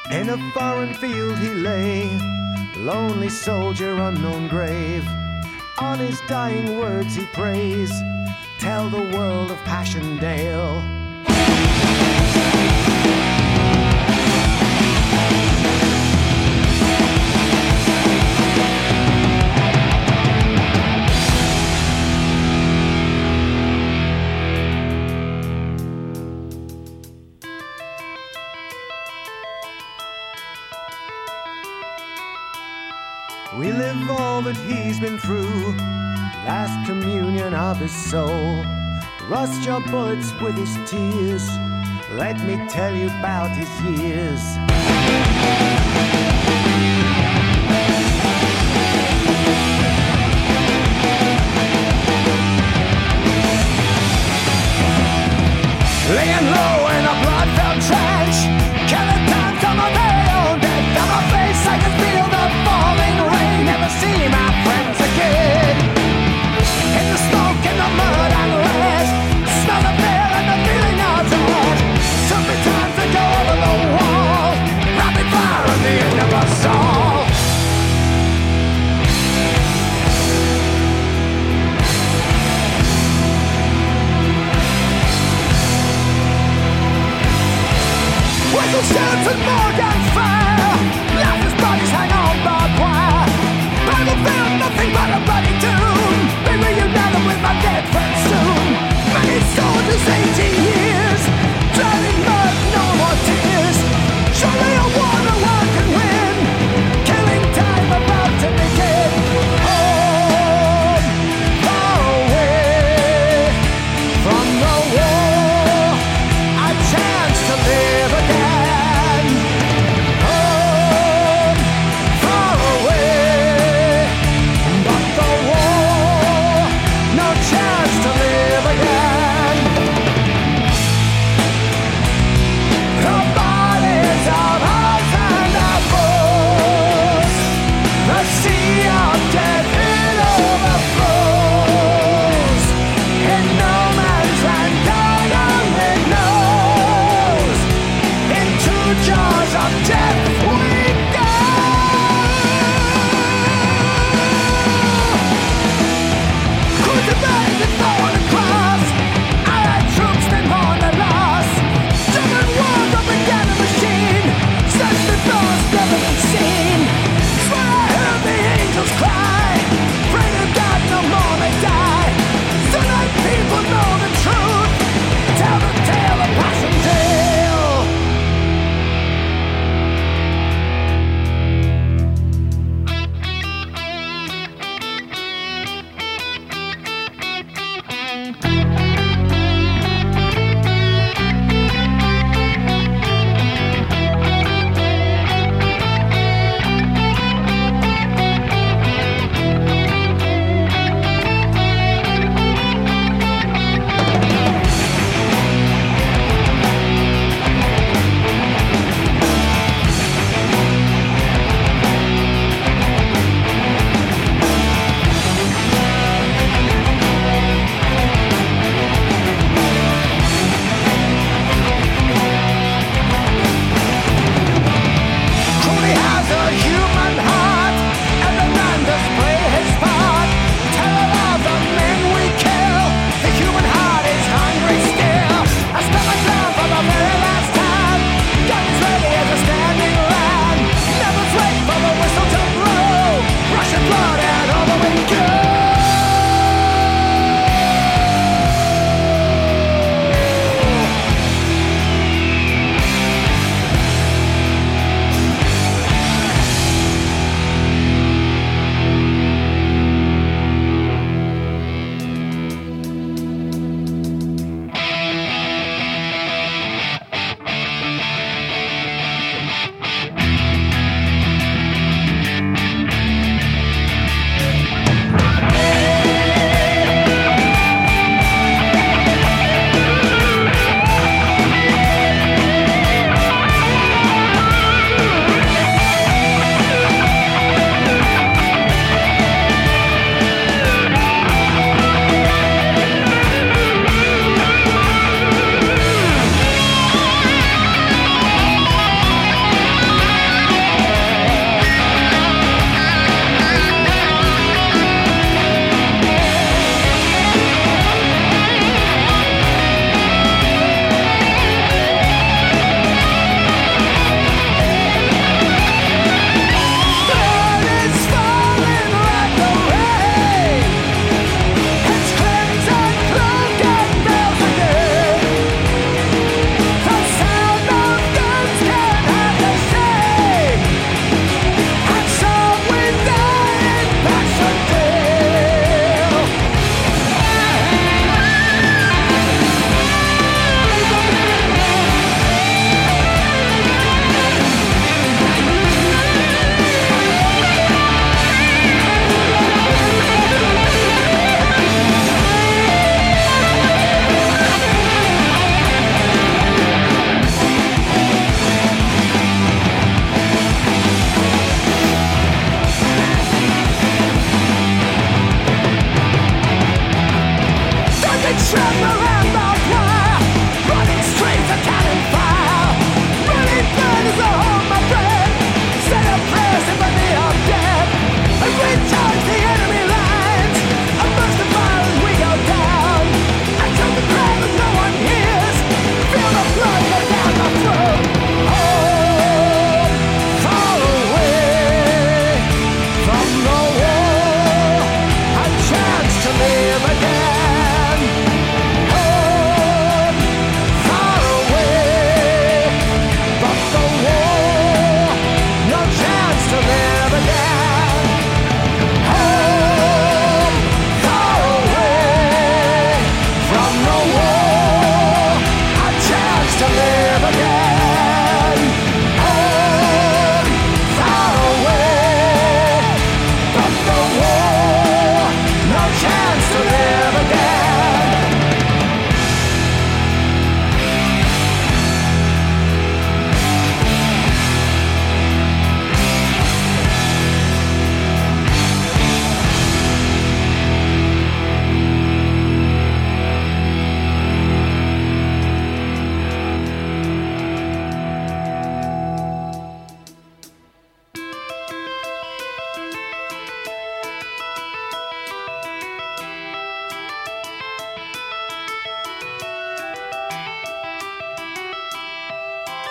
In a foreign field he lay, lonely soldier, unknown grave. On his dying words he prays, tell the world of Passchendaele. We live all that he's been through, last communion of his soul. Rust your bullets with his tears, let me tell you about his years. Laying low in a blood-filled trench, killing times on my own dead. On my face I can feel the falling rain. Never see my friends again. In the smoke, in the mud and lead, smell the fear and the feeling of dread. Took me time to go over the wall, rapid fire on the end of us all. Whistle shouts and Morgan fire, lifeless bodies hang on barbed wire. Battlefield, nothing but a bloody tomb. Be reunited with my dead friends soon. Many soldiers, 18 years, drowning mud, no more tears. Surely a war no one can win, killing time about to begin. Home, far away from the war, a chance to live again. Home, far away, but the war, no chance to live again.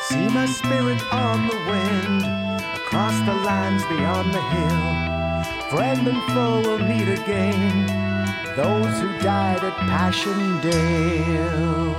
See my spirit on the wind, across the lands beyond the hill. Friend and foe will meet again, those who died at Passchendaele.